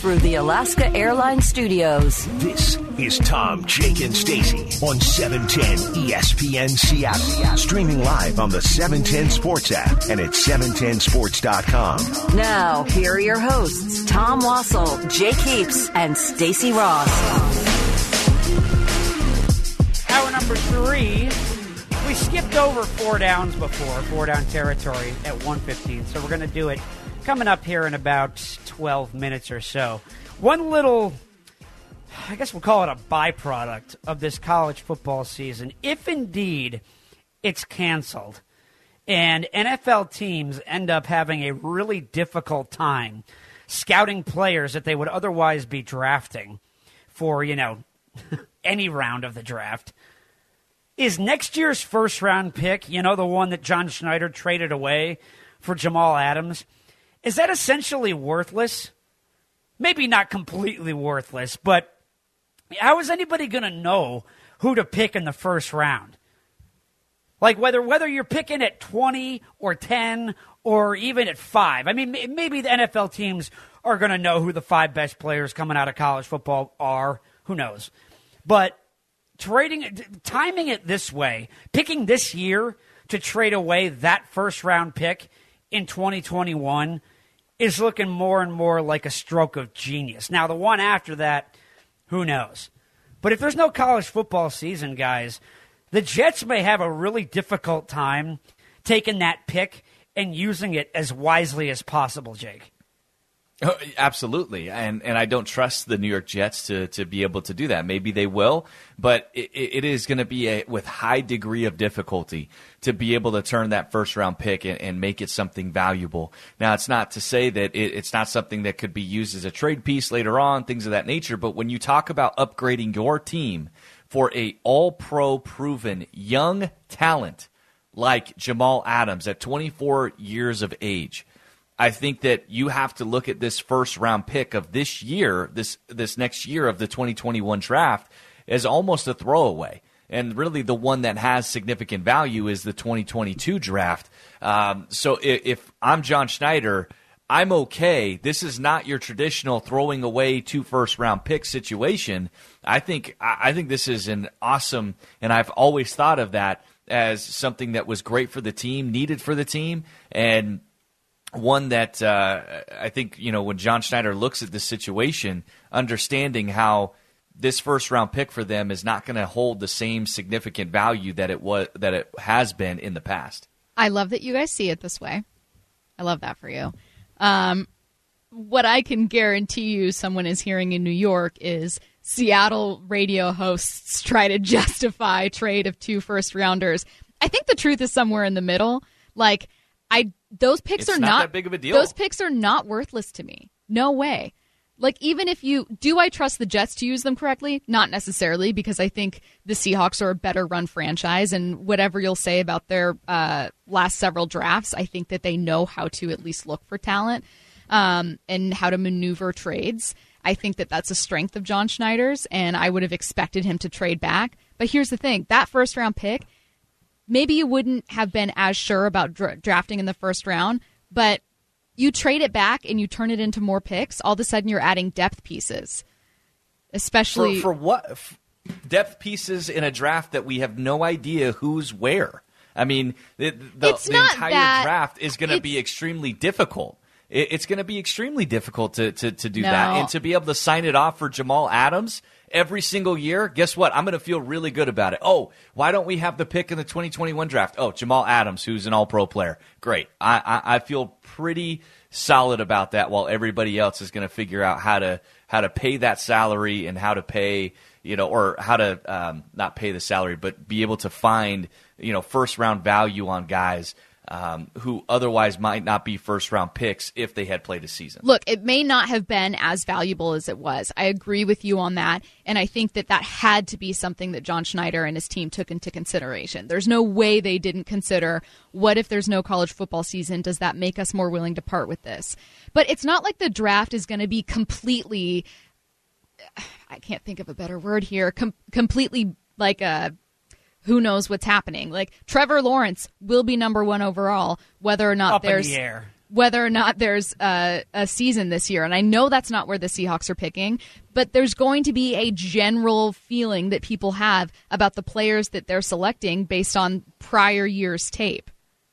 through the Alaska Airlines Studios. This is Tom, Jake, and Stacy on 710 ESPN Seattle. Streaming live on the 710 Sports app and at 710sports.com. Now, here are your hosts, Tom Wassel, Jake Heaps, and Stacy Ross. Hour number 3. We skipped over 4 downs before, 4 down territory at 1:15, so we're going to do it coming up here in about 12 minutes or so. One little, I guess we'll call it a byproduct of this college football season, if indeed it's canceled, and NFL teams end up having a really difficult time scouting players that they would otherwise be drafting for, any round of the draft. Is next year's first-round pick, the one that John Schneider traded away for Jamal Adams, is that essentially worthless? Maybe not completely worthless, but how is anybody going to know who to pick in the first round? Like whether you're picking at 20 or 10 or even at 5. I mean, maybe the NFL teams are going to know who the 5 best players coming out of college football are. Who knows? But timing it this way, picking this year to trade away that first-round pick in 2021 is looking more and more like a stroke of genius. Now, the one after that, who knows? But if there's no college football season, guys, the Jets may have a really difficult time taking that pick and using it as wisely as possible, Jake. Oh, absolutely, and I don't trust the New York Jets to be able to do that. Maybe they will, but it is going to be with high degree of difficulty to be able to turn that first-round pick and make it something valuable. Now, it's not to say that it's not something that could be used as a trade piece later on, things of that nature, but when you talk about upgrading your team for a all-pro proven young talent like Jamal Adams at 24 years of age, I think that you have to look at this first-round pick of this year, this next year of the 2021 draft, as almost a throwaway. And really the one that has significant value is the 2022 draft. So if I'm John Schneider, I'm okay. This is not your traditional throwing away 2 first-round pick situation. I think this is an awesome, and I've always thought of that as something that was great for the team, needed for the team, and one that I think, when John Schneider looks at this situation, understanding how this first-round pick for them is not going to hold the same significant value that it has been in the past. I love that you guys see it this way. I love that for you. What I can guarantee you someone is hearing in New York is Seattle radio hosts try to justify trade of 2 first-rounders. I think the truth is somewhere in the middle. Those picks are not that big of a deal. Those picks are not worthless to me. No way. Even if do I trust the Jets to use them correctly? Not necessarily, because I think the Seahawks are a better run franchise, and whatever you'll say about their last several drafts, I think that they know how to at least look for talent and how to maneuver trades. I think that that's a strength of John Schneider's, and I would have expected him to trade back. But here's the thing. That first-round pick, maybe you wouldn't have been as sure about drafting in the first round, but you trade it back and you turn it into more picks, all of a sudden you're adding depth pieces. Especially for what? Depth pieces in a draft that we have no idea who's where. I mean, the entire draft is going to be extremely difficult. It's going to be extremely difficult to do that. And to be able to sign it off for Jamal Adams every single year, guess what? I'm going to feel really good about it. Oh, why don't we have the pick in the 2021 draft? Oh, Jamal Adams, who's an all-pro player. Great. I feel pretty solid about that, while everybody else is going to figure out how to pay that salary and how to pay, or how to not pay the salary, but be able to find, first-round value on guys who otherwise might not be first-round picks if they had played a season. Look, it may not have been as valuable as it was. I agree with you on that, and I think that had to be something that John Schneider and his team took into consideration. There's no way they didn't consider, what if there's no college football season? Does that make us more willing to part with this? But it's not like the draft is going to be completely, I can't think of a better word here, completely like a who knows what's happening. Like, Trevor Lawrence will be number 1 overall, whether or not up in the air. whether or not there's a season this year. And I know that's not where the Seahawks are picking, but there's going to be a general feeling that people have about the players that they're selecting based on prior year's tape.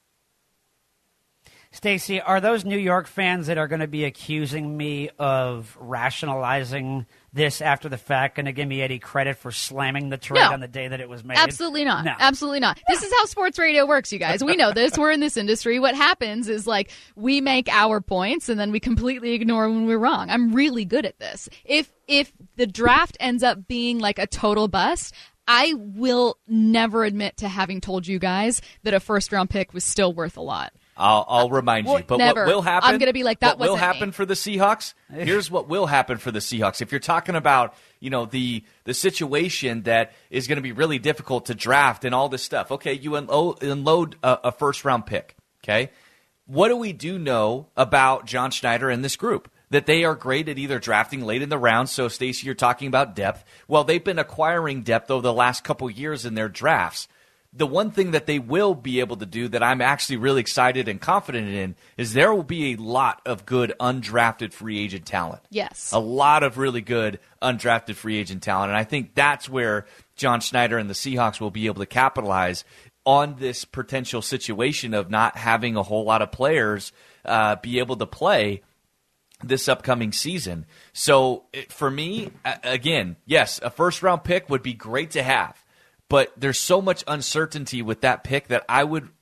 Stacey, are those New York fans that are going to be accusing me of rationalizing this after the fact going to give me any credit for slamming the trade on the day that it was made? Absolutely not. No. Absolutely not. This is how sports radio works, you guys. We know this. We're in this industry. What happens is, like, we make our points and then we completely ignore when we're wrong. I'm really good at this. If the draft ends up being like a total bust, I will never admit to having told you guys that a first-round pick was still worth a lot. I'll remind you. But never. What will happen? I'm going to be like, that what will wasn't happen me. for the Seahawks? Here's what will happen for the Seahawks. If you're talking about, the situation that is going to be really difficult to draft and all this stuff. Okay, you unload a first-round pick. Okay, what do we know about John Schneider and this group? That they are great at either drafting late in the round. So, Stacey, you're talking about depth. Well, they've been acquiring depth over the last couple years in their drafts. The one thing that they will be able to do that I'm actually really excited and confident in is there will be a lot of good undrafted free agent talent. Yes. A lot of really good undrafted free agent talent. And I think that's where John Schneider and the Seahawks will be able to capitalize on this potential situation of not having a whole lot of players be able to play this upcoming season. So for me, again, yes, a first-round pick would be great to have. But there's so much uncertainty with that pick that I would,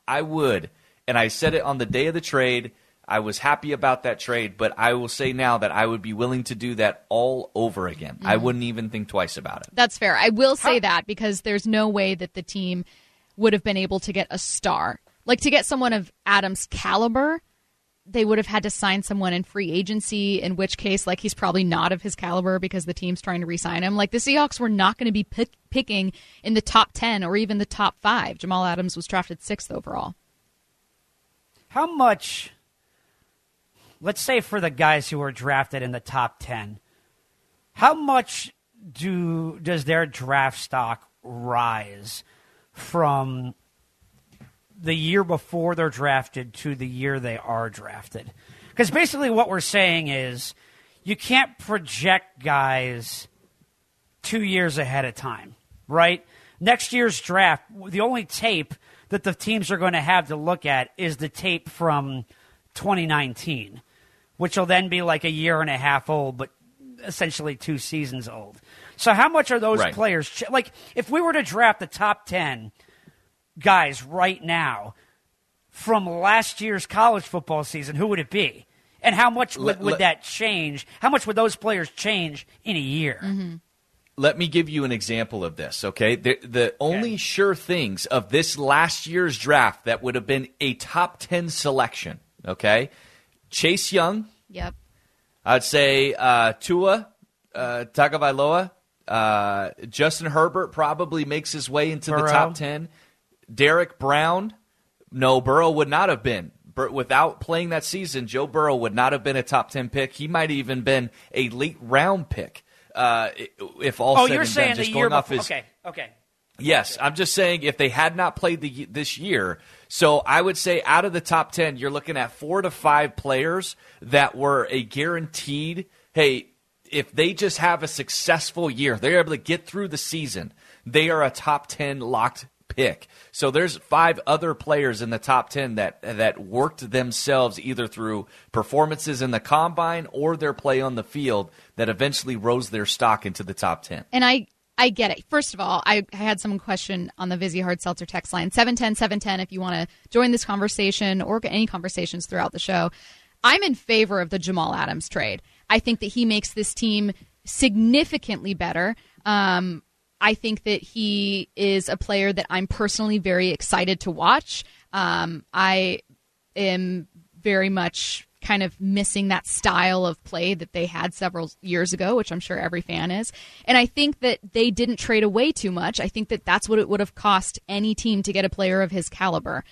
and I said it on the day of the trade, I was happy about that trade, but I will say now that I would be willing to do that all over again. I wouldn't even think twice about it. That's fair. I will say that because there's no way that the team would have been able to get a star. Like, to get someone of Adams' caliber, they would have had to sign someone in free agency, in which case, like, he's probably not of his caliber because the team's trying to re-sign him. Like, the Seahawks were not going to be picking in the top 10 or even the top 5. Jamal Adams was drafted 6th overall. How much, let's say for the guys who were drafted in the top 10, how much does their draft stock rise from the year before they're drafted to the year they are drafted? Because basically what we're saying is you can't project guys 2 years ahead of time, right? Next year's draft, the only tape that the teams are going to have to look at is the tape from 2019, which will then be like a year and a half old, but essentially 2 seasons old. So how much are those players? Like, if we were to draft the top 10 guys right now from last year's college football season, who would it be? And how much would that change? How much would those players change in a year? Mm-hmm. Let me give you an example of this, okay? The only sure things of this last year's draft that would have been a top 10 selection, okay? Chase Young. Yep. I'd say Tua Tagovailoa. Justin Herbert probably makes his way into the top 10. Derek Brown. No, Burrow would not have been. Without playing that season, Joe Burrow would not have been a top 10 pick. He might have even been a late round pick. If all said and done, just going off his. Okay. Yes, I'm just saying if they had not played this year. So I would say out of the top 10, you're looking at 4 to 5 players that were a guaranteed, hey, if they just have a successful year, they're able to get through the season, they are a top 10 locked pick. So there's 5 other players in the top 10 that worked themselves either through performances in the combine or their play on the field that eventually rose their stock into the top 10. And I get it. First of all, I had someone question on the Vizzy Hard Seltzer text line, 710-710, if you want to join this conversation or any conversations throughout the show. I'm in favor of the Jamal Adams trade. I think that he makes this team significantly better. I think that he is a player that I'm personally very excited to watch. I am very much kind of missing that style of play that they had several years ago, which I'm sure every fan is. And I think that they didn't trade away too much. I think that that's what it would have cost any team to get a player of his caliber.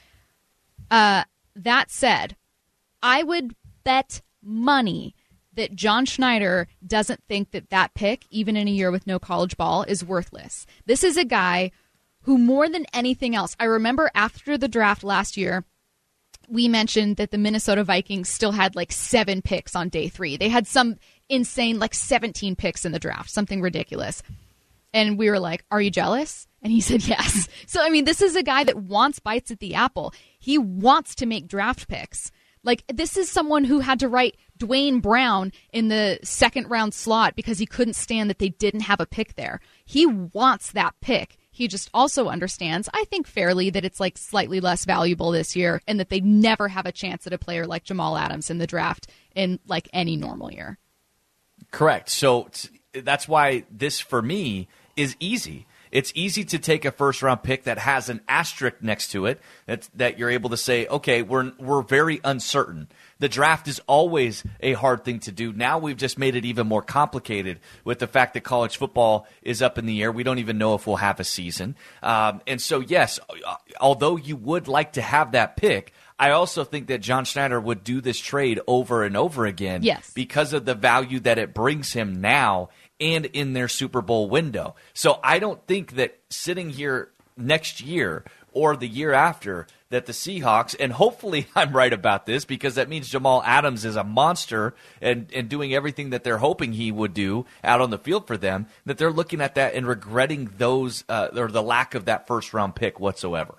That said, I would bet money that John Schneider doesn't think that pick, even in a year with no college ball, is worthless. This is a guy who, more than anything else, I remember after the draft last year, we mentioned that the Minnesota Vikings still had like 7 picks on day 3. They had some insane, like 17 picks in the draft, something ridiculous. And we were like, are you jealous? And he said yes. So, I mean, this is a guy that wants bites at the apple. He wants to make draft picks. Like, this is someone who had to write Dwayne Brown in the second round slot because he couldn't stand that they didn't have a pick there. He wants that pick. He just also understands, I think fairly, that it's like slightly less valuable this year and that they never have a chance at a player like Jamal Adams in the draft in like any normal year. Correct. So that's why this, for me, is easy. It's easy to take a first-round pick that has an asterisk next to it that you're able to say, okay, we're very uncertain. The draft is always a hard thing to do. Now we've just made it even more complicated with the fact that college football is up in the air. We don't even know if we'll have a season. And so, yes, although you would like to have that pick, I also think that John Schneider would do this trade over and over again because of the value that it brings him now and in their Super Bowl window. So I don't think that sitting here next year or the year after that the Seahawks, and hopefully I'm right about this because that means Jamal Adams is a monster and doing everything that they're hoping he would do out on the field for them, that they're looking at that and regretting those or the lack of that first-round pick whatsoever.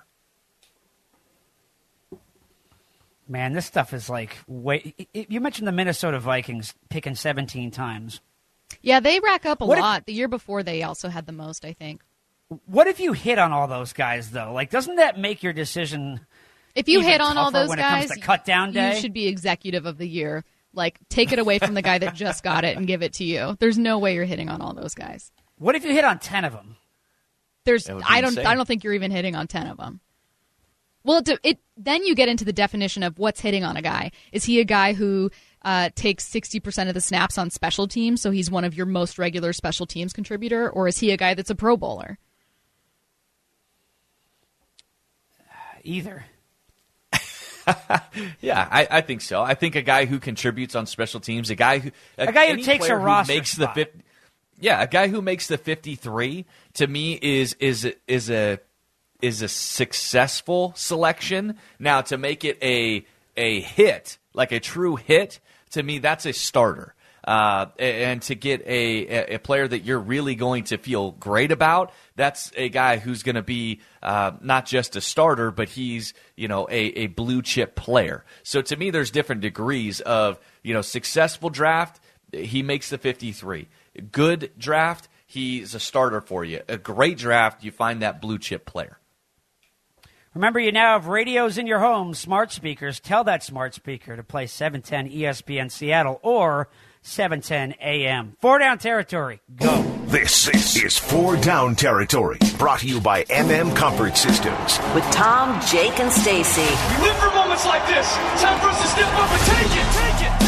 Man, this stuff is like you mentioned the Minnesota Vikings picking 17 times. Yeah, they rack up a lot. The year before, they also had the most, I think. What if you hit on all those guys, though? Like, doesn't that make your decision if you hit on all those when guys, it comes to cut down day? You should be executive of the year. Like, take it away from the guy that just got it and give it to you. There's no way you're hitting on all those guys. What if you hit on 10 of them? I don't think you're even hitting on 10 of them. Well, then you get into the definition of what's hitting on a guy. Is he a guy who takes 60% of the snaps on special teams, so he's one of your most regular special teams contributor, or is he a guy that's a Pro Bowler? Either. Yeah, I think so. I think a guy who contributes on special teams, a guy who takes a roster makes spot. A guy who makes the 53 to me is a successful selection. Now, to make it a hit, like a true hit, to me, that's a starter. And to get a player that you're really going to feel great about, that's a guy who's going to be not just a starter, but he's a blue chip player. So to me, there's different degrees of successful draft. He makes the 53. Good draft, he's a starter for you. A great draft, you find that blue chip player. Remember, you now have radios in your home, smart speakers. Tell that smart speaker to play 710 ESPN Seattle or 710 AM. 4 Down Territory, go. This is 4 Down Territory, brought to you by Comfort Systems. With Tom, Jake, and Stacy. We live for moments like this. Time for us to step up and take it.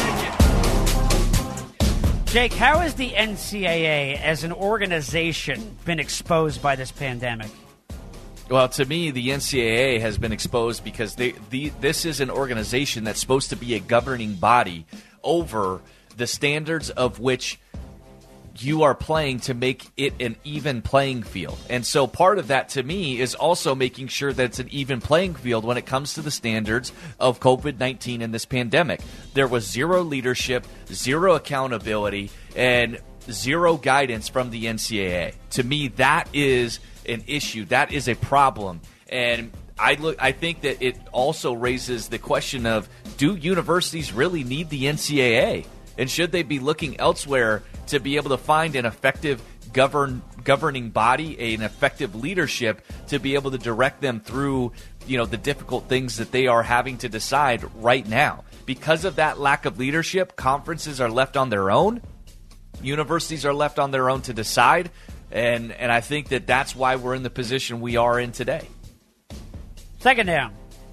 Jake, how has the NCAA as an organization been exposed by this pandemic? Well, to me, the NCAA has been exposed because this is an organization that's supposed to be a governing body over the standards of which you are playing to make it an even playing field. And so part of that, to me, is also making sure that it's an even playing field when it comes to the standards of COVID-19 and this pandemic. There was zero leadership, zero accountability, and zero guidance from the NCAA. To me, that is an issue. That is a problem. And I think that it also raises the question of, do universities really need the NCAA? And should they be looking elsewhere to be able to find an effective governing body, an effective leadership to be able to direct them through, the difficult things that they are having to decide right now? Because of that lack of leadership, conferences are left on their own. Universities are left on their own to decide. And I think that that's why we're in the position we are in today. Second down.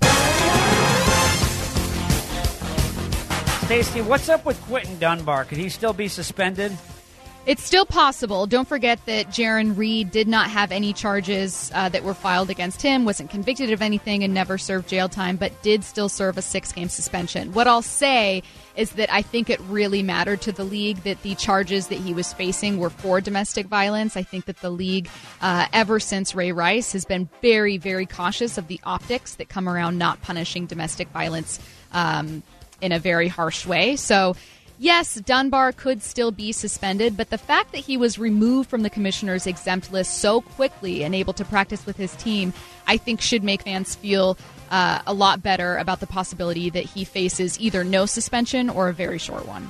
Stacey, what's up with Quentin Dunbar? Could he still be suspended? It's still possible. Don't forget that Jaron Reed did not have any charges that were filed against him, wasn't convicted of anything, and never served jail time, but did still serve a 6-game suspension. What I'll say is that I think it really mattered to the league that the charges that he was facing were for domestic violence. I think that the league, ever since Ray Rice, has been very, very cautious of the optics that come around not punishing domestic violence in a very harsh way. So, yes, Dunbar could still be suspended, but the fact that he was removed from the commissioner's exempt list so quickly and able to practice with his team, I think should make fans feel a lot better about the possibility that he faces either no suspension or a very short one.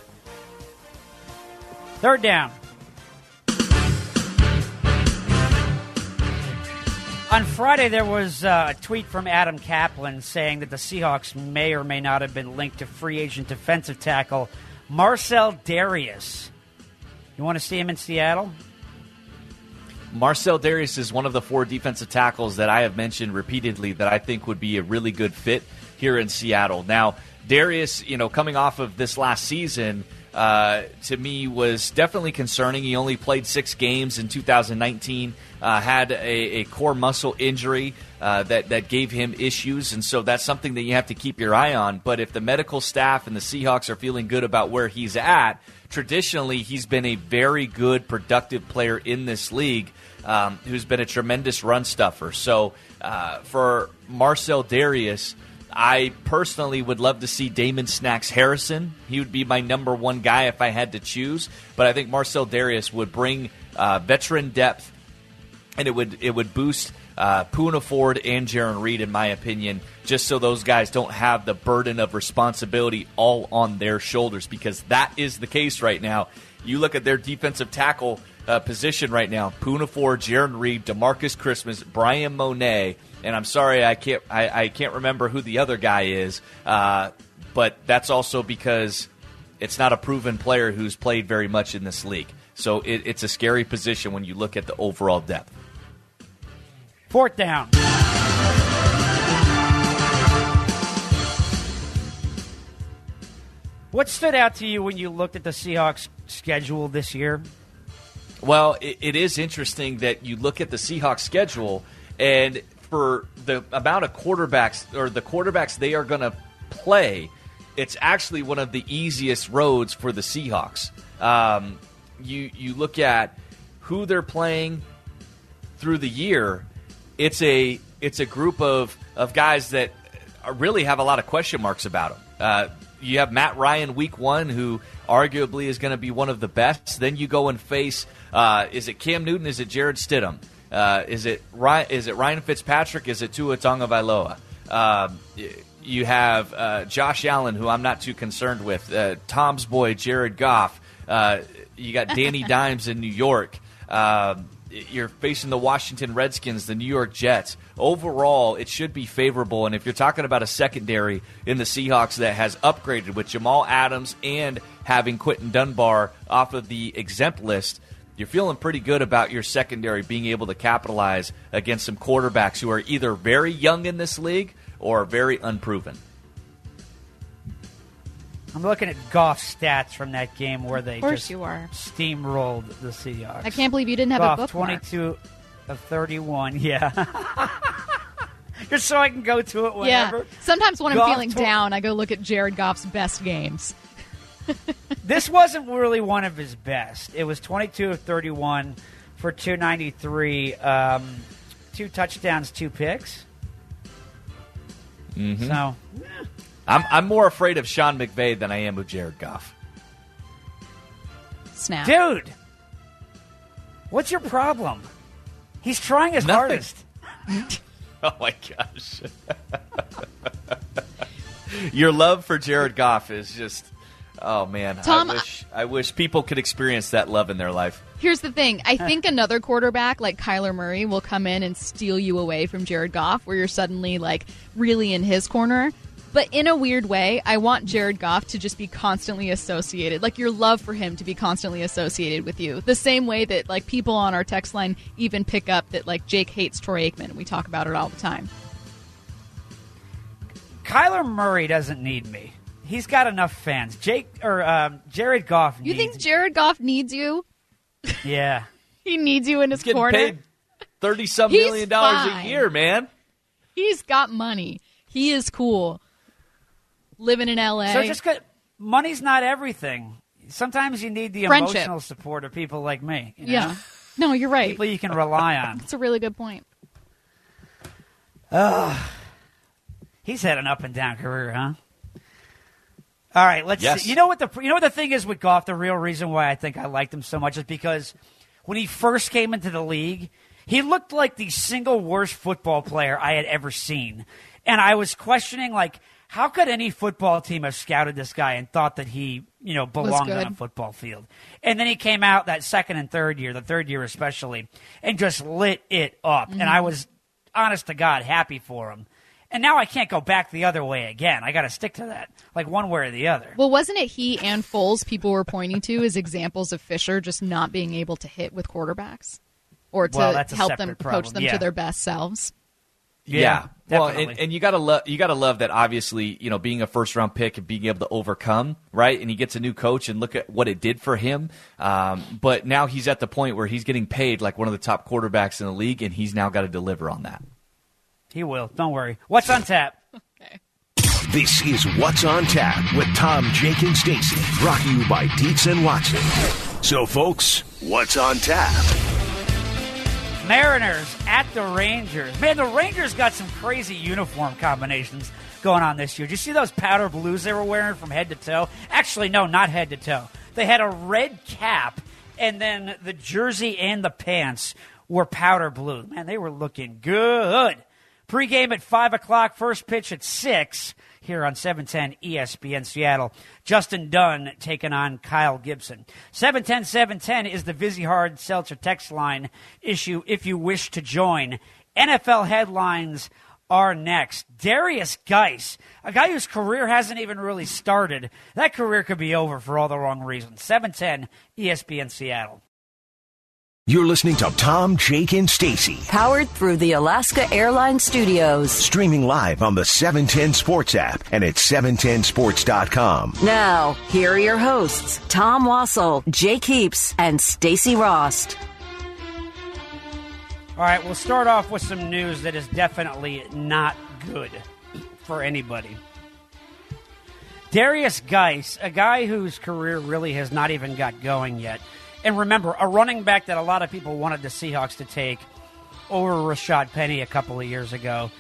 Third down. On Friday, there was a tweet from Adam Kaplan saying that the Seahawks may or may not have been linked to free agent defensive tackle Marcell Dareus. You want to see him in Seattle? Marcell Dareus is one of the 4 defensive tackles that I have mentioned repeatedly that I think would be a really good fit here in Seattle. Now, Dareus, coming off of this last season, to me was definitely concerning. He only played 6 games in 2019, had a core muscle injury that gave him issues, and so that's something that you have to keep your eye on. But if the medical staff and the Seahawks are feeling good about where he's at, traditionally he's been a very good, productive player in this league who's been a tremendous run stuffer. So for Marcell Dareus, I personally would love to see Damon Snacks Harrison. He would be my number 1 guy if I had to choose. But I think Marcell Dareus would bring veteran depth, and it would boost Poona Ford and Jarran Reed, in my opinion, just so those guys don't have the burden of responsibility all on their shoulders, because that is the case right now. You look at their defensive tackle position right now: Poona Ford, Jarran Reed, DeMarcus Christmas, Brian Monet. And I'm sorry, I can't remember who the other guy is, but that's also because it's not a proven player who's played very much in this league. So it's a scary position when you look at the overall depth. Fourth down. What stood out to you when you looked at the Seahawks schedule this year? Well, it is interesting that you look at the Seahawks schedule, and for the amount of quarterbacks, or the quarterbacks they are going to play, it's actually one of the easiest roads for the Seahawks. You look at who they're playing through the year, it's a group of guys that really have a lot of question marks about them. You have Matt Ryan week 1, who arguably is going to be one of the best. Then you go and face, is it Cam Newton? Is it Jared Stidham? Is it Ryan Fitzpatrick? Is it Tua Tagovailoa? You have Josh Allen, who I'm not too concerned with. Tom's boy, Jared Goff. You got Danny Dimes in New York. You're facing the Washington Redskins, the New York Jets. Overall, it should be favorable. And if you're talking about a secondary in the Seahawks that has upgraded with Jamal Adams and having Quinton Dunbar off of the exempt list, you're feeling pretty good about your secondary being able to capitalize against some quarterbacks who are either very young in this league or very unproven. I'm looking at Goff's stats from that game where they just you are. steamrolled the Seahawks. I can't believe you didn't have Goff, a bookmark. 22 of 31, yeah. Just so I can go to it whenever. Yeah. Sometimes when Goff, I'm feeling down, I go look at Jared Goff's best games. This wasn't really one of his best. It was 22 of 31 for 293, 2 touchdowns, 2 picks. Mm-hmm. So, I'm more afraid of Sean McVay than I am of Jared Goff. Snap. dude, what's your problem? He's trying his Nothing. hardest. Oh, my gosh. Your love for Jared Goff is just... Oh, man. Tom, I wish people could experience that love in their life. Here's the thing. I think another quarterback like Kyler Murray will come in and steal you away from Jared Goff, where you're suddenly like really in his corner. But in a weird way, I want Jared Goff to just be constantly associated, like your love for him to be constantly associated with you. The same way that like people on our text line even pick up that like Jake hates Troy Aikman. We talk about it all the time. Kyler Murray doesn't need me. He's got enough fans. Jared Goff needs You think Jared Goff needs you? Yeah. He needs you in his Getting corner. paid $30-some He's million fine. a year, man. He's got money. He is cool. Living in L.A. So just money's not everything. Sometimes you need the Friendship. emotional support of people like me. You know? Yeah. No, you're right. People you can rely on. That's a really good point. He's had an up and down career, huh? All right, let's Yes. see. You know what the thing is with Goff? The real reason why I think I liked him so much is because when he first came into the league, he looked like the single worst football player I had ever seen. And I was questioning, like, how could any football team have scouted this guy and thought that he, belonged on a football field? And then he came out that second and third year, the third year especially, and just lit it up. And I was, honest to God, happy for him. And now I can't go back the other way again. I got to stick to that, like one way or the other. Well, wasn't it he and Foles people were pointing to as examples of Fisher just not being able to hit with quarterbacks or to that's a help them separate problem. coach them Yeah. to their best selves? Yeah. Well, definitely. and you gotta love that. Obviously, being a first round pick and being able to overcome, right? And he gets a new coach, and look at what it did for him. But now he's at the point where he's getting paid like one of the top quarterbacks in the league, and he's now got to deliver on that. He will. Don't worry. What's on tap? Okay. This is What's on Tap with Tom, Jake, and Stacy. Brought to you by Dietz and Watson. So, folks, what's on tap? Mariners at the Rangers. Man, the Rangers got some crazy uniform combinations going on this year. Did you see those powder blues they were wearing from head to toe? Actually, no, not head to toe. They had a red cap, and then the jersey and the pants were powder blue. Man, they were looking good. Pre-game at 5 o'clock, first pitch at 6 here on 710 ESPN Seattle. Justin Dunn taking on Kyle Gibson. 710-710 is the Vizzy Hard Seltzer text line issue if you wish to join. NFL headlines are next. Darius Geis, a guy whose career hasn't even really started. That career could be over for all the wrong reasons. 710 ESPN Seattle. You're listening to Tom, Jake, and Stacy. Powered through the Alaska Airlines Studios. Streaming live on the 710 Sports app and at 710sports.com. Now, here are your hosts, Tom Wassel, Jake Heaps, and Stacy Rost. All right, we'll start off with some news that is definitely not good for anybody. Darius Geis, a guy whose career really has not even got going yet. And remember, a running back that a lot of people wanted the Seahawks to take over Rashad Penny a couple of years ago.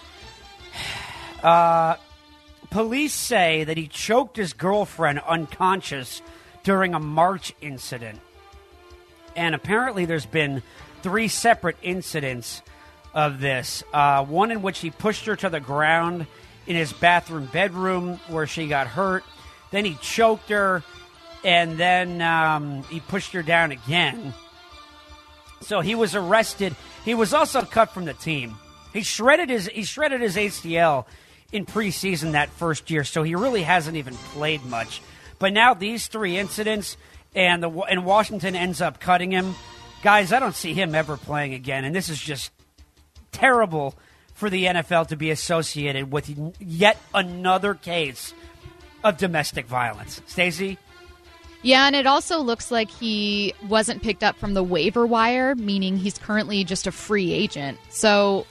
Police say that he choked his girlfriend unconscious during a March incident. And apparently there's been 3 separate incidents of this. One in which he pushed her to the ground in his bathroom bedroom where she got hurt. Then he choked her. And then he pushed her down again. So he was arrested. He was also cut from the team. He shredded his ACL in preseason that first year, so he really hasn't even played much. But now these 3 incidents, and Washington ends up cutting him. Guys, I don't see him ever playing again, and this is just terrible for the NFL to be associated with yet another case of domestic violence. Stacey? Yeah, and it also looks like he wasn't picked up from the waiver wire, meaning he's currently just a free agent. So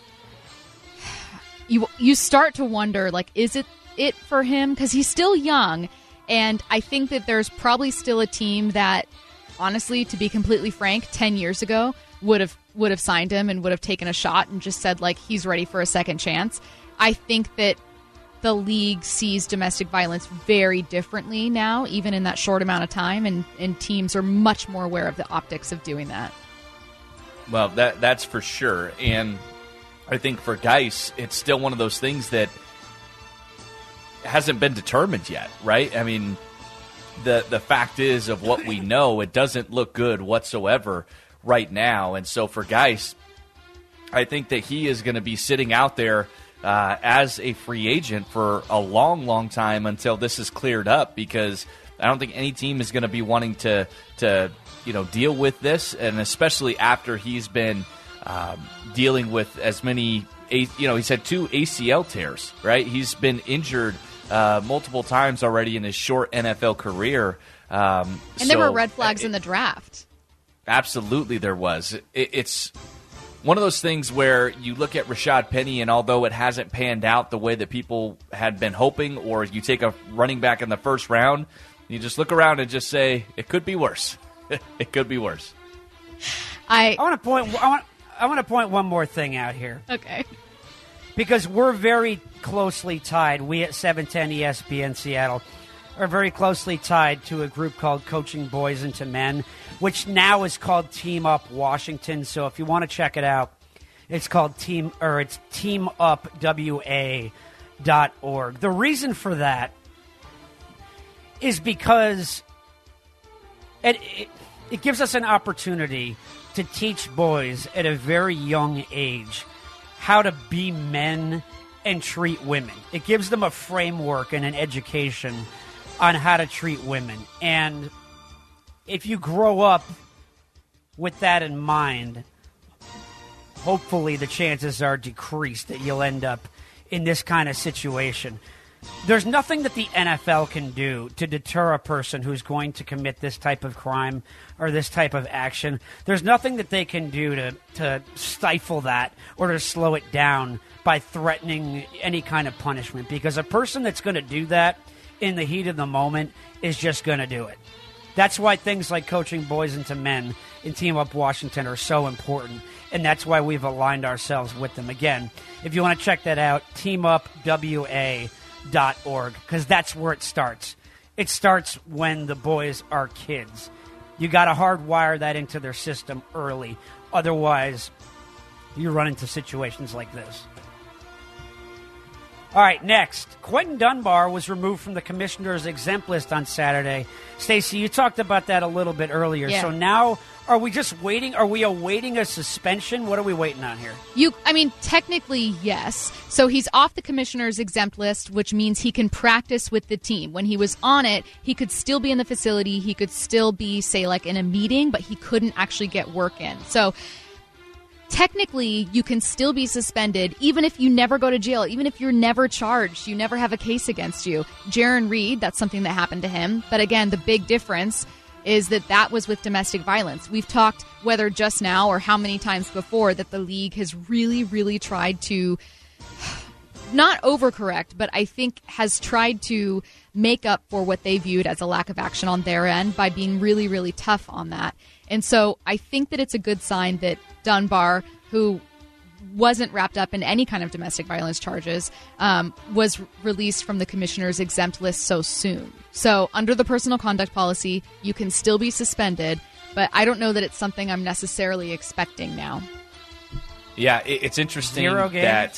you start to wonder, like, is it for him? Because he's still young, and I think that there's probably still a team that, honestly, to be completely frank, 10 years ago would have signed him and would have taken a shot and just said, like, he's ready for a second chance. I think that the league sees domestic violence very differently now, even in that short amount of time, and teams are much more aware of the optics of doing that. Well, that's for sure. And I think for Geis, it's still one of those things that hasn't been determined yet, right? I mean, the fact is of what we know, it doesn't look good whatsoever right now. And so for Geis, I think that he is going to be sitting out there as a free agent for a long, long time until this is cleared up, because I don't think any team is going to be wanting to deal with this, and especially after he's been dealing with as many, he's had 2 ACL tears, right? He's been injured multiple times already in his short NFL career. And there were red flags in the draft. Absolutely there was. It's one of those things where you look at Rashad Penny, and although it hasn't panned out the way that people had been hoping, or you take a running back in the first round, you just look around and just say, it could be worse. It could be worse. I want to point one more thing out here. Okay. Because we're very closely tied. We at 710 ESPN Seattle are very closely tied to a group called Coaching Boys into Men, which now is called Team Up Washington. So if you want to check it out, it's called teamupwa.org. The reason for that is because it gives us an opportunity to teach boys at a very young age how to be men and treat women. It gives them a framework and an education on how to treat women. And if you grow up with that in mind, hopefully the chances are decreased that you'll end up in this kind of situation. There's nothing that the NFL can do to deter a person who's going to commit this type of crime or this type of action. There's nothing that they can do to stifle that or to slow it down by threatening any kind of punishment, because a person that's going to do that in the heat of the moment is just going to do it. That's why things like Coaching Boys into Men and Team Up Washington are so important, and that's why we've aligned ourselves with them. Again, if you want to check that out, teamupwa.org, because that's where it starts. It starts when the boys are kids. You got to hardwire that into their system early. Otherwise, you run into situations like this. All right, next. Quentin Dunbar was removed from the commissioner's exempt list on Saturday. Stacey, you talked about that a little bit earlier. Yeah. So now, are we just waiting? Are we awaiting a suspension? What are we waiting on here? Technically, yes. So he's off the commissioner's exempt list, which means he can practice with the team. When he was on it, he could still be in the facility. He could still be, say, like in a meeting, but he couldn't actually get work in. So technically, you can still be suspended even if you never go to jail, even if you're never charged, you never have a case against you. Jaron Reed, that's something that happened to him. But again, the big difference is that was with domestic violence. We've talked, whether just now or how many times before, that the league has really, really tried to not overcorrect, but I think has tried to make up for what they viewed as a lack of action on their end by being really, really tough on that. And so I think that it's a good sign that Dunbar, who wasn't wrapped up in any kind of domestic violence charges, was released from the commissioner's exempt list so soon. So under the personal conduct policy, you can still be suspended, but I don't know that it's something I'm necessarily expecting now. Yeah, it's interesting that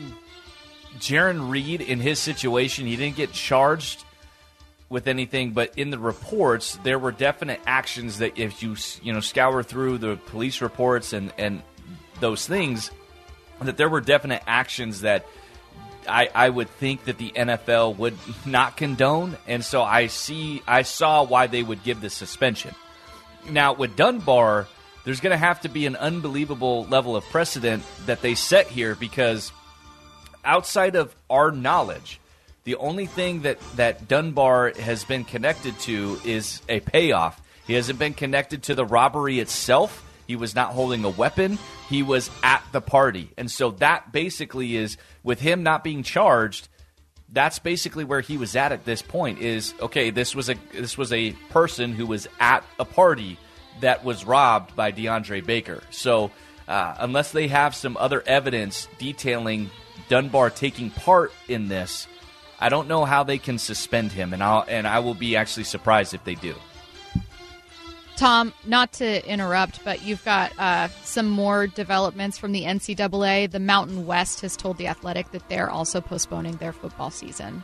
Jaron Reed, in his situation, he didn't get charged with anything, but in the reports, there were definite actions that if you scour through the police reports and those things, that there were definite actions that I would think that the NFL would not condone, and so I saw why they would give the suspension. Now, with Dunbar, there's going to have to be an unbelievable level of precedent that they set here, because outside of our knowledge, the only thing that Dunbar has been connected to is a payoff. He hasn't been connected to the robbery itself. He was not holding a weapon. He was at the party. And so that basically is, with him not being charged, that's basically where he was at this point is, okay, this was a person who was at a party that was robbed by DeAndre Baker. So unless they have some other evidence detailing Dunbar taking part in this, I don't know how they can suspend him, and I will be actually surprised if they do. Tom, not to interrupt, but you've got some more developments from the NCAA. The Mountain West has told The Athletic that they're also postponing their football season.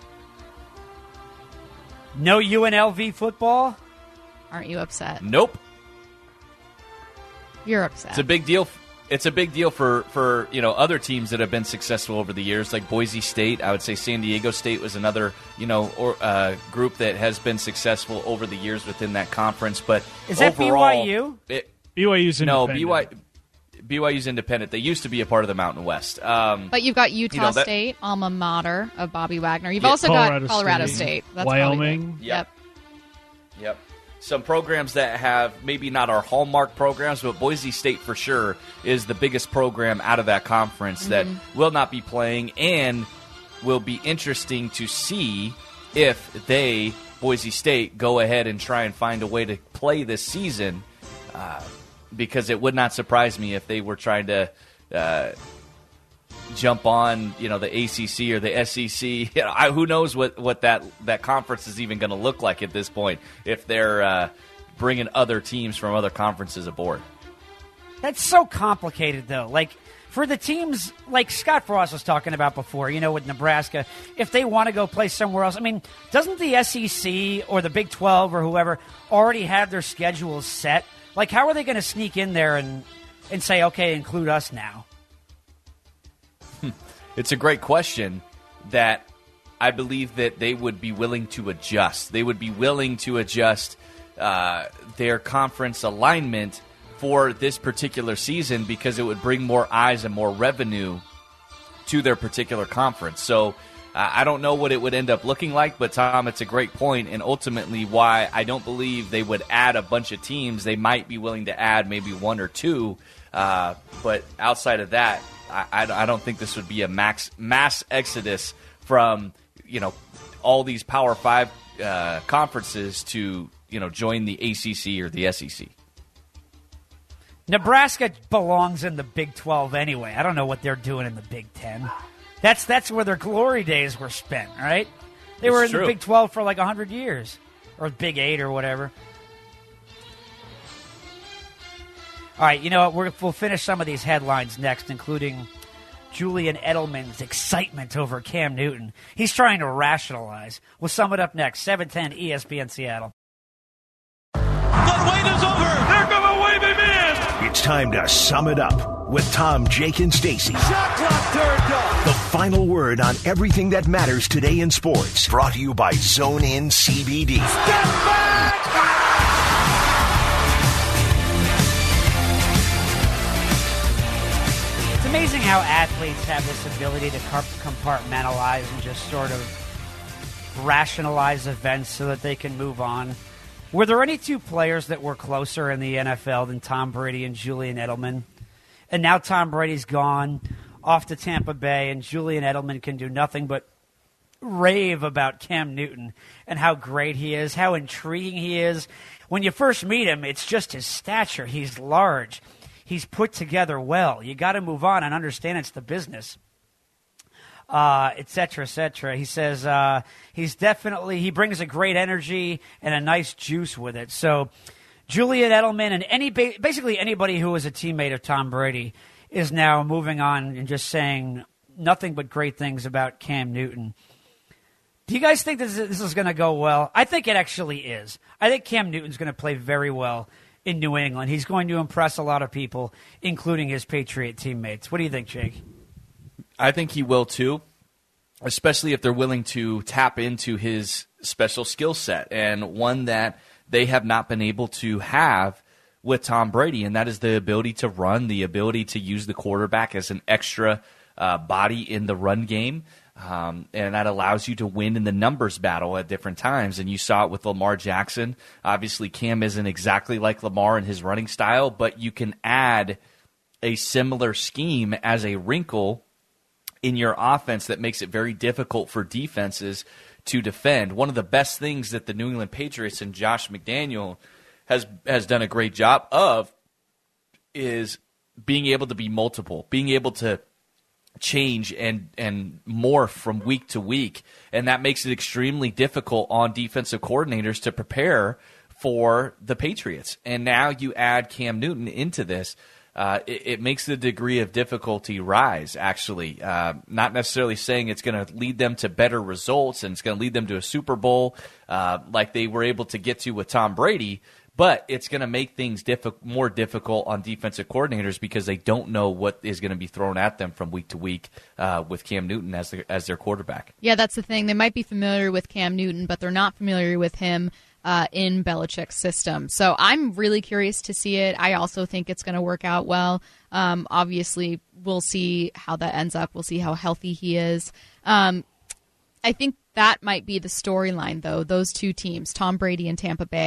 No UNLV football? Aren't you upset? Nope. You're upset. It's a big deal. It's a big deal for other teams that have been successful over the years, like Boise State. I would say San Diego State was another group that has been successful over the years within that conference. But is that overall, BYU? BYU's independent. No, BYU's independent. They used to be a part of the Mountain West. But you've got Utah State, alma mater of Bobby Wagner. You've also got Colorado State. That's Wyoming. Yep. some programs that have maybe not our hallmark programs, but Boise State for sure is the biggest program out of that conference that will not be playing, and will be interesting to see if they, Boise State, go ahead and try and find a way to play this season, because it would not surprise me if they were trying to jump on, the ACC or the SEC. Who knows what that conference is even going to look like at this point if they're bringing other teams from other conferences aboard. That's so complicated, though. Like, for the teams like Scott Frost was talking about before, with Nebraska, if they want to go play somewhere else, I mean, doesn't the SEC or the Big 12 or whoever already have their schedules set? Like, how are they going to sneak in there and say, okay, include us now? It's a great question that I believe that they would be willing to adjust. They would be willing to adjust their conference alignment for this particular season because it would bring more eyes and more revenue to their particular conference. So I don't know what it would end up looking like, but Tom, it's a great point, and ultimately why I don't believe they would add a bunch of teams. They might be willing to add maybe one or two, but outside of that, I don't think this would be a mass exodus from all these Power 5 conferences to join the ACC or the SEC. Nebraska belongs in the Big 12 anyway. I don't know what they're doing in the Big 10. That's where their glory days were spent, right? They were in the Big 12 for like 100 years, or Big 8 or whatever. All right, you know what? We'll finish some of these headlines next, including Julian Edelman's excitement over Cam Newton. He's trying to rationalize. We'll sum it up next. 710 ESPN Seattle. The wait is over. They're going to wave him in. It's time to sum it up with Tom, Jake, and Stacy. Shot clock turned off. The final word on everything that matters today in sports. Brought to you by Zone In CBD. Step back. It's amazing how athletes have this ability to compartmentalize and just sort of rationalize events so that they can move on. Were there any two players that were closer in the NFL than Tom Brady and Julian Edelman? And now Tom Brady's gone off to Tampa Bay, and Julian Edelman can do nothing but rave about Cam Newton and how great he is, how intriguing he is. When you first meet him, it's just his stature. He's large. He's put together well. You got to move on and understand it's the business, et cetera, et cetera. He says he brings a great energy and a nice juice with it. So Julian Edelman and basically anybody who was a teammate of Tom Brady is now moving on and just saying nothing but great things about Cam Newton. Do you guys think this is going to go well? I think it actually is. I think Cam Newton's going to play very well in New England. He's going to impress a lot of people, including his Patriot teammates. What do you think, Jake? I think he will too, especially if they're willing to tap into his special skill set, and one that they have not been able to have with Tom Brady, and that is the ability to run, the ability to use the quarterback as an extra body in the run game. And that allows you to win in the numbers battle at different times. And you saw it with Lamar Jackson. Obviously, Cam isn't exactly like Lamar in his running style, but you can add a similar scheme as a wrinkle in your offense that makes it very difficult for defenses to defend. One of the best things that the New England Patriots and Josh McDaniel has done a great job of is being able to be multiple, being able to change and morph from week to week, and that makes it extremely difficult on defensive coordinators to prepare for the Patriots. And now you add Cam Newton into this, it makes the degree of difficulty rise, actually. Not necessarily saying it's going to lead them to better results and it's going to lead them to a Super Bowl like they were able to get to with Tom Brady, but it's going to make things more difficult on defensive coordinators because they don't know what is going to be thrown at them from week to week with Cam Newton as their quarterback. Yeah, that's the thing. They might be familiar with Cam Newton, but they're not familiar with him in Belichick's system. So I'm really curious to see it. I also think it's going to work out well. Obviously, we'll see how that ends up. We'll see how healthy he is. I think that might be the storyline, though, those two teams, Tom Brady and Tampa Bay.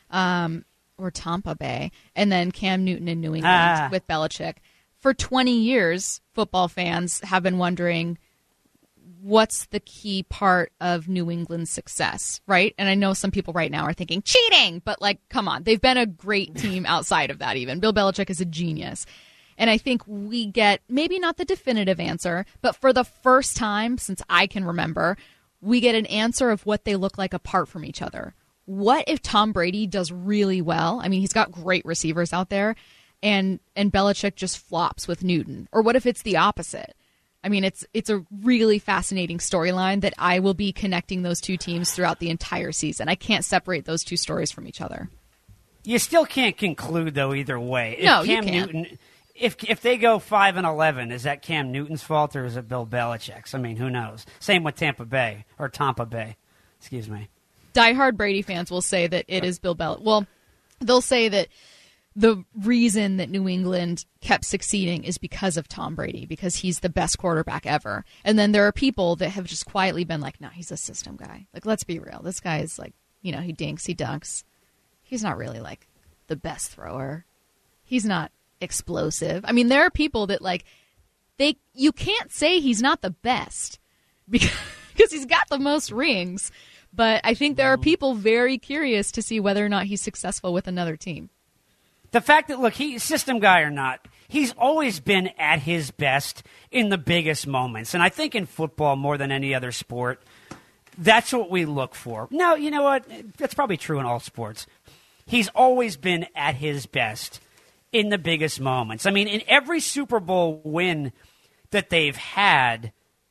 or Tampa Bay, and then Cam Newton in New England with Belichick. For 20 years, football fans have been wondering, what's the key part of New England's success, right? And I know some people right now are thinking, cheating! But, come on. They've been a great team outside of that even. Bill Belichick is a genius. And I think we get, maybe not the definitive answer, but for the first time since I can remember, we get an answer of what they look like apart from each other. What if Tom Brady does really well? I mean, he's got great receivers out there, and Belichick just flops with Newton. Or what if it's the opposite? I mean, it's a really fascinating storyline that I will be connecting those two teams throughout the entire season. I can't separate those two stories from each other. You still can't conclude, though, either way. No, you can't. If they go 5-11, is that Cam Newton's fault or is it Bill Belichick's? I mean, who knows? Same with Tampa Bay. Excuse me. Diehard Brady fans will say that it is Bill Belichick. Well, they'll say that the reason that New England kept succeeding is because of Tom Brady, because he's the best quarterback ever. And then there are people that have just quietly been like, no, he's a system guy. Let's be real. This guy is he dinks, he dunks. He's not really the best thrower. He's not explosive. I mean, there are people that you can't say he's not the best because he's got the most rings. But I think there are people very curious to see whether or not he's successful with another team. The fact that, he's system guy or not, he's always been at his best in the biggest moments. And I think in football, more than any other sport, that's what we look for. Now, you know what? That's probably true in all sports. He's always been at his best in the biggest moments. I mean, in every Super Bowl win that they've had,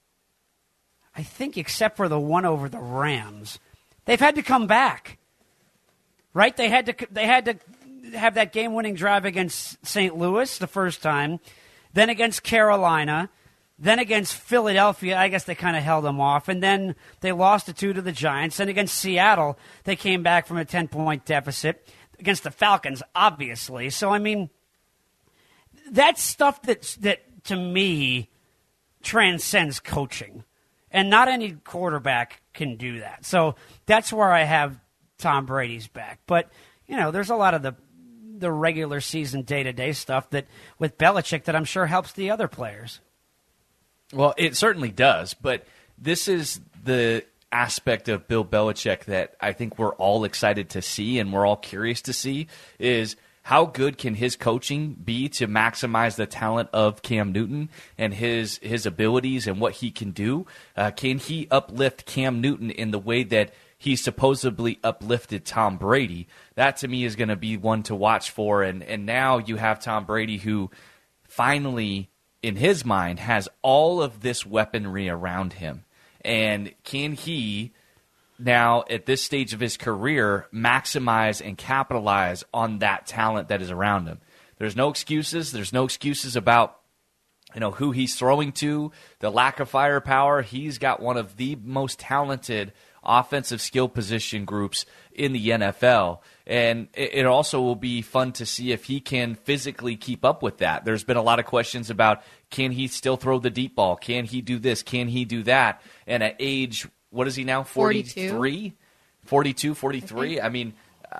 I think except for the one over the Rams, they've had to come back. Right? They had to have that game-winning drive against St. Louis the first time, then against Carolina, then against Philadelphia. I guess they kind of held them off, and then they lost 2 to the Giants. And against Seattle, they came back from a 10-point deficit against the Falcons, obviously. So, I mean, that's stuff that to me transcends coaching, and not any quarterback can do that. So that's where I have Tom Brady's back. But, there's a lot of the regular season day-to-day stuff that with Belichick that I'm sure helps the other players. Well, it certainly does, but this is the aspect of Bill Belichick that I think we're all excited to see and we're all curious to see is how good can his coaching be to maximize the talent of Cam Newton and his abilities and what he can do? Can he uplift Cam Newton in the way that he supposedly uplifted Tom Brady? That, to me, is going to be one to watch for. And now you have Tom Brady who finally, in his mind, has all of this weaponry around him. And can he now, at this stage of his career, maximize and capitalize on that talent that is around him? There's no excuses. There's no excuses about who he's throwing to, the lack of firepower. He's got one of the most talented offensive skill position groups in the NFL. And it also will be fun to see if he can physically keep up with that. There's been a lot of questions about, can he still throw the deep ball? Can he do this? Can he do that? And at age, what is he now, 43? 42, 43? I mean,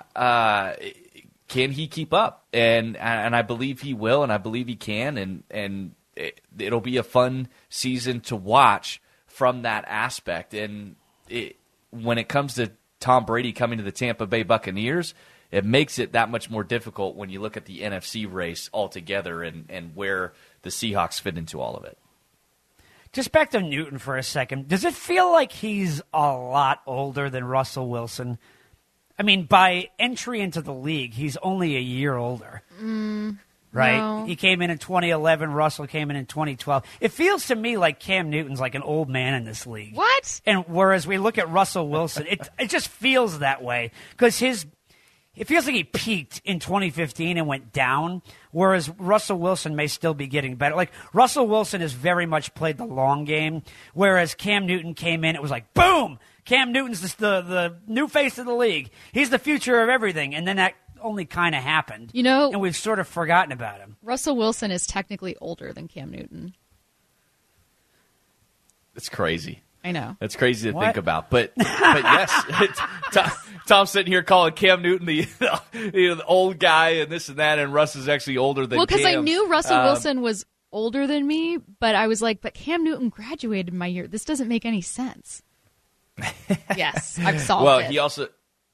can he keep up? And I believe he will, and I believe he can, and it'll be a fun season to watch from that aspect. And when it comes to Tom Brady coming to the Tampa Bay Buccaneers, it makes it that much more difficult when you look at the NFC race altogether and where the Seahawks fit into all of it. Just back to Newton for a second. Does it feel like he's a lot older than Russell Wilson? I mean, by entry into the league, he's only a year older. Right? No. He came in 2011. Russell came in 2012. It feels to me like Cam Newton's like an old man in this league. What? And whereas we look at Russell Wilson, it just feels that way because it feels like he peaked in 2015 and went down, whereas Russell Wilson may still be getting better. Like, Russell Wilson has very much played the long game, whereas Cam Newton came in, it was like, boom! Cam Newton's the new face of the league. He's the future of everything. And then that only kind of happened. And we've sort of forgotten about him. Russell Wilson is technically older than Cam Newton. It's crazy. I know. That's crazy to What? think about. But yes, Tom's sitting here calling Cam Newton the old guy and this and that, and Russ is actually older than Cam. Well, because I knew Russell Wilson was older than me, but I was like, but Cam Newton graduated my year. This doesn't make any sense. Yes, I've solved it. Well, he also,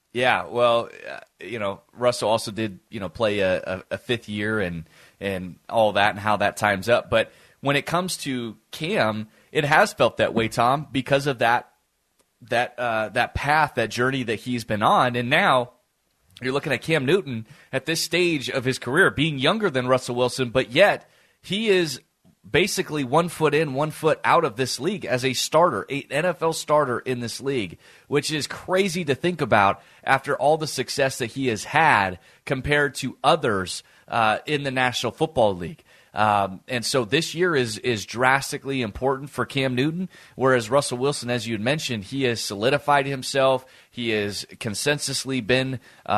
Russell also did, play a fifth year and all that and how that times up. But when it comes to Cam, it has felt that way, Tom, because of that path, that journey that he's been on. And now you're looking at Cam Newton at this stage of his career, being younger than Russell Wilson, but yet he is basically 1 foot in, 1 foot out of this league as a starter, an NFL starter in this league, which is crazy to think about after all the success that he has had compared to others in the National Football League. And so this year is drastically important for Cam Newton, whereas Russell Wilson, as you had mentioned, he has solidified himself. He has consensusly been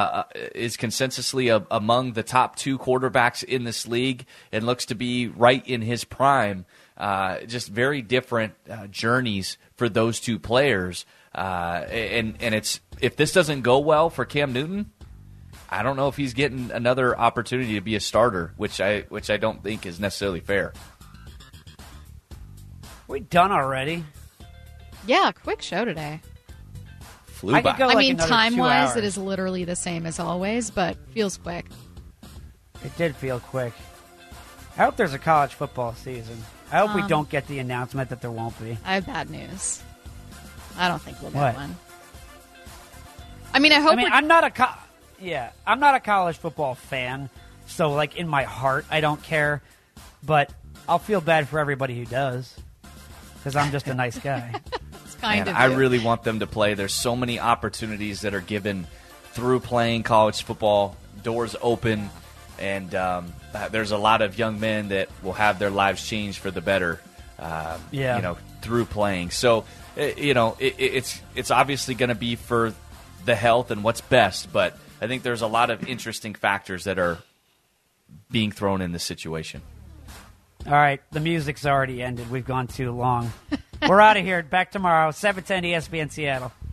among the top 2 quarterbacks in this league and looks to be right in his prime. Just very different journeys for those two players. And it's, if this doesn't go well for Cam Newton, I don't know if he's getting another opportunity to be a starter, which I don't think is necessarily fair. We done already? Yeah, quick show today. Flew by. Go I like mean, another 2 time-wise, hours. it is literally the same as always, but feels quick. It did feel quick. I hope there's a college football season. I hope we don't get the announcement that there won't be. I have bad news. I don't think we'll get What? one. I mean, I hope I'm not a college football fan, so like in my heart, I don't care. But I'll feel bad for everybody who does, because I'm just a nice guy. it's kind And of I you. really want them to play. There's so many opportunities that are given through playing college football. Doors open, and there's a lot of young men that will have their lives changed for the better. Through playing. So, it's obviously going to be for the health and what's best, but I think there's a lot of interesting factors that are being thrown in this situation. All right, the music's already ended. We've gone too long. We're out of here. Back tomorrow, 710 ESPN Seattle.